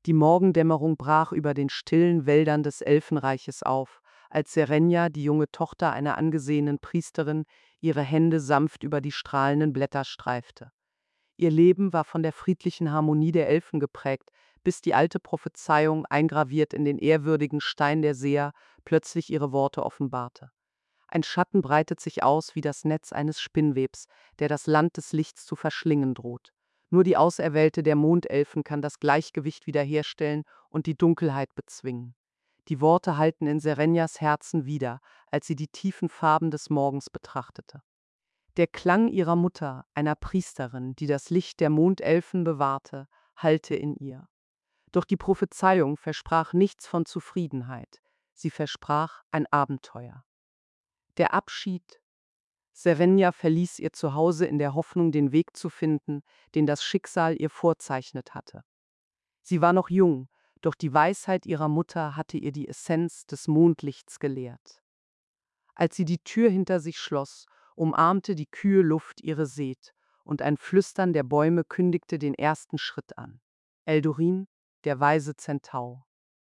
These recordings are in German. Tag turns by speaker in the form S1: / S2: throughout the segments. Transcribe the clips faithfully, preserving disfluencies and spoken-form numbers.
S1: Die Morgendämmerung brach über den stillen Wäldern des Elfenreiches auf, als Serenia, die junge Tochter einer angesehenen Priesterin, ihre Hände sanft über die strahlenden Blätter streifte. Ihr Leben war von der friedlichen Harmonie der Elfen geprägt, bis die alte Prophezeiung, eingraviert in den ehrwürdigen Stein der Seher, plötzlich ihre Worte offenbarte. Ein Schatten breitet sich aus wie das Netz eines Spinnwebs, der das Land des Lichts zu verschlingen droht. Nur die Auserwählte der Mondelfen kann das Gleichgewicht wiederherstellen und die Dunkelheit bezwingen. Die Worte hallten in Serenias Herzen wider, als sie die tiefen Farben des Morgens betrachtete. Der Klang ihrer Mutter, einer Priesterin, die das Licht der Mondelfen bewahrte, hallte in ihr. Doch die Prophezeiung versprach nichts von Zufriedenheit. Sie versprach ein Abenteuer. Der Abschied. Serenia verließ ihr Zuhause in der Hoffnung, den Weg zu finden, den das Schicksal ihr vorzeichnet hatte. Sie war noch jung, doch die Weisheit ihrer Mutter hatte ihr die Essenz des Mondlichts gelehrt. Als sie die Tür hinter sich schloss, umarmte die kühle Luft ihre Seet, und ein Flüstern der Bäume kündigte den ersten Schritt an. Eldorin, der weise Zentaur.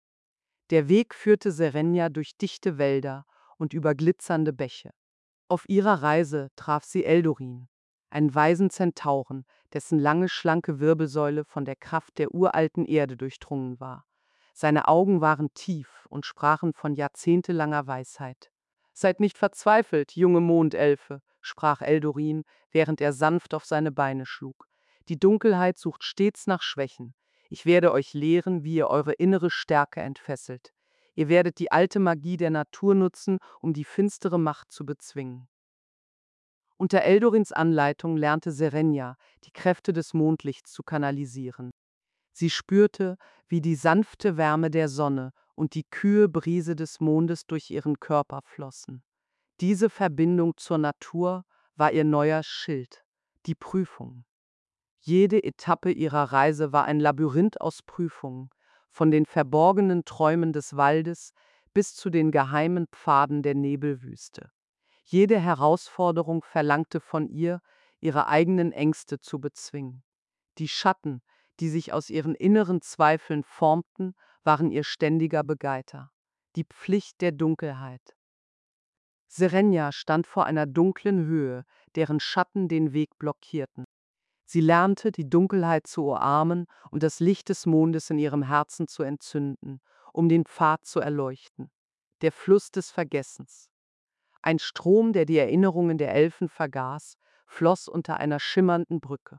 S1: Der Weg führte Serenia durch dichte Wälder und über glitzernde Bäche. Auf ihrer Reise traf sie Eldorin, einen weisen Zentauren, dessen lange, schlanke Wirbelsäule von der Kraft der uralten Erde durchdrungen war. Seine Augen waren tief und sprachen von jahrzehntelanger Weisheit. »Seid nicht verzweifelt, junge Mondelfe«, sprach Eldorin, während er sanft auf seine Beine schlug. »Die Dunkelheit sucht stets nach Schwächen. Ich werde euch lehren, wie ihr eure innere Stärke entfesselt. Ihr werdet die alte Magie der Natur nutzen, um die finstere Macht zu bezwingen.« Unter Eldorins Anleitung lernte Serenia, die Kräfte des Mondlichts zu kanalisieren. Sie spürte, wie die sanfte Wärme der Sonne und die kühle Brise des Mondes durch ihren Körper flossen. Diese Verbindung zur Natur war ihr neuer Schild, die Prüfung. Jede Etappe ihrer Reise war ein Labyrinth aus Prüfungen, von den verborgenen Träumen des Waldes bis zu den geheimen Pfaden der Nebelwüste. Jede Herausforderung verlangte von ihr, ihre eigenen Ängste zu bezwingen. Die Schatten, die sich aus ihren inneren Zweifeln formten, waren ihr ständiger Begleiter. Die Pflicht der Dunkelheit. Serenia stand vor einer dunklen Höhe, deren Schatten den Weg blockierten. Sie lernte, die Dunkelheit zu umarmen und das Licht des Mondes in ihrem Herzen zu entzünden, um den Pfad zu erleuchten. Der Fluss des Vergessens. Ein Strom, der die Erinnerungen der Elfen vergaß, floss unter einer schimmernden Brücke.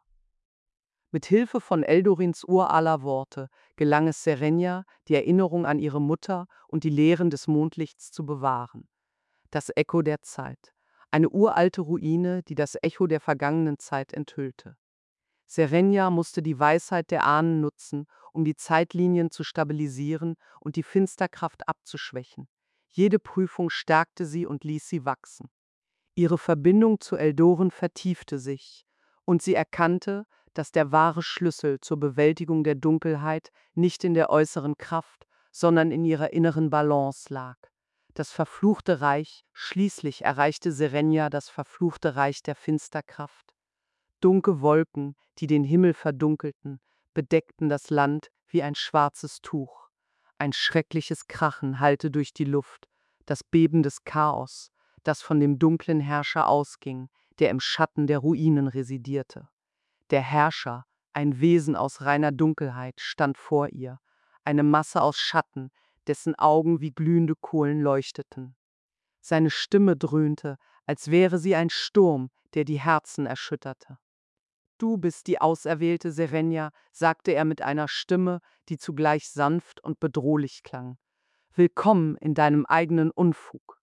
S1: Mit Hilfe von Eldorins uraler Worte gelang es Serenia, die Erinnerung an ihre Mutter und die Lehren des Mondlichts zu bewahren. Das Echo der Zeit. Eine uralte Ruine, die das Echo der vergangenen Zeit enthüllte. Serenia musste die Weisheit der Ahnen nutzen, um die Zeitlinien zu stabilisieren und die Finsterkraft abzuschwächen. Jede Prüfung stärkte sie und ließ sie wachsen. Ihre Verbindung zu Eldoren vertiefte sich, und sie erkannte, dass der wahre Schlüssel zur Bewältigung der Dunkelheit nicht in der äußeren Kraft, sondern in ihrer inneren Balance lag. Das verfluchte Reich, schließlich erreichte Serenia das verfluchte Reich der Finsterkraft. Dunkle Wolken, die den Himmel verdunkelten, bedeckten das Land wie ein schwarzes Tuch. Ein schreckliches Krachen hallte durch die Luft, das Beben des Chaos, das von dem dunklen Herrscher ausging, der im Schatten der Ruinen residierte. Der Herrscher, ein Wesen aus reiner Dunkelheit, stand vor ihr, eine Masse aus Schatten, dessen Augen wie glühende Kohlen leuchteten. Seine Stimme dröhnte, als wäre sie ein Sturm, der die Herzen erschütterte. »Du bist die auserwählte Serenia«, sagte er mit einer Stimme, die zugleich sanft und bedrohlich klang. »Willkommen in deinem eigenen Unfug.«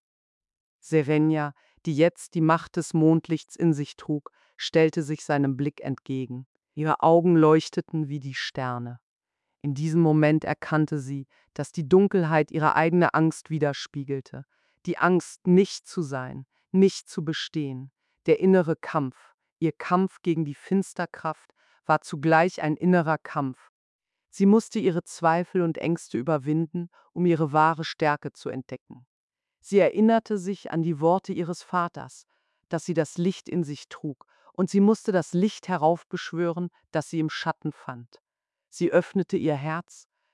S1: Serenia, die jetzt die Macht des Mondlichts in sich trug, stellte sich seinem Blick entgegen. Ihre Augen leuchteten wie die Sterne. In diesem Moment erkannte sie, dass die Dunkelheit ihre eigene Angst widerspiegelte. Die Angst, nicht zu sein, nicht zu bestehen. Der innere Kampf, ihr Kampf gegen die Finsterkraft, war zugleich ein innerer Kampf. Sie musste ihre Zweifel und Ängste überwinden, um ihre wahre Stärke zu entdecken. Sie erinnerte sich an die Worte ihres Vaters, dass sie das Licht in sich trug, und sie musste das Licht heraufbeschwören, das sie im Schatten fand. Sie öffnete ihr Herz,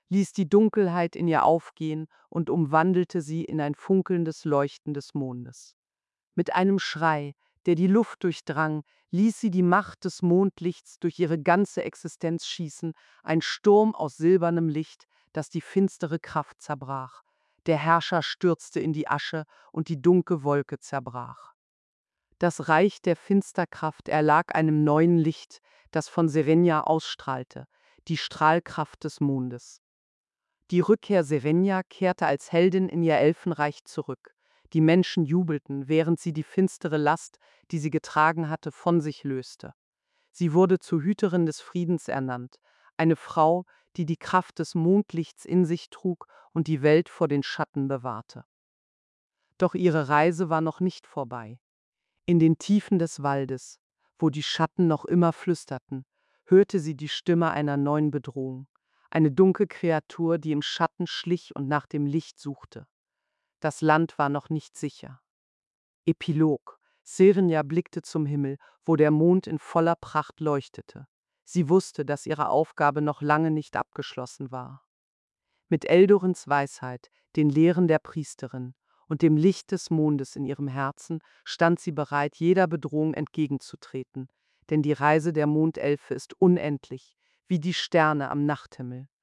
S1: ließ die Dunkelheit in ihr aufgehen und umwandelte sie in ein funkelndes Leuchten des Mondes. Mit einem Schrei, der die Luft durchdrang, ließ sie die Macht des Mondlichts durch ihre ganze Existenz schießen, ein Sturm aus silbernem Licht, das die finstere Kraft zerbrach. Der Herrscher stürzte in die Asche und die dunkle Wolke zerbrach. Das Reich der Finsterkraft erlag einem neuen Licht, das von Serenia ausstrahlte, die Strahlkraft des Mondes. Die Rückkehr Serenia kehrte als Heldin in ihr Elfenreich zurück. Die Menschen jubelten, während sie die finstere Last, die sie getragen hatte, von sich löste. Sie wurde zur Hüterin des Friedens ernannt, eine Frau, die die Kraft des Mondlichts in sich trug und die Welt vor den Schatten bewahrte. Doch ihre Reise war noch nicht vorbei. In den Tiefen des Waldes, wo die Schatten noch immer flüsterten, hörte sie die Stimme einer neuen Bedrohung, eine dunkle Kreatur, die im Schatten schlich und nach dem Licht suchte. Das Land war noch nicht sicher. Epilog. Serenia blickte zum Himmel, wo der Mond in voller Pracht leuchtete. Sie wusste, dass ihre Aufgabe noch lange nicht abgeschlossen war. Mit Eldorens Weisheit, den Lehren der Priesterin und dem Licht des Mondes in ihrem Herzen stand sie bereit, jeder Bedrohung entgegenzutreten, denn die Reise der Mondelfe ist unendlich, wie die Sterne am Nachthimmel.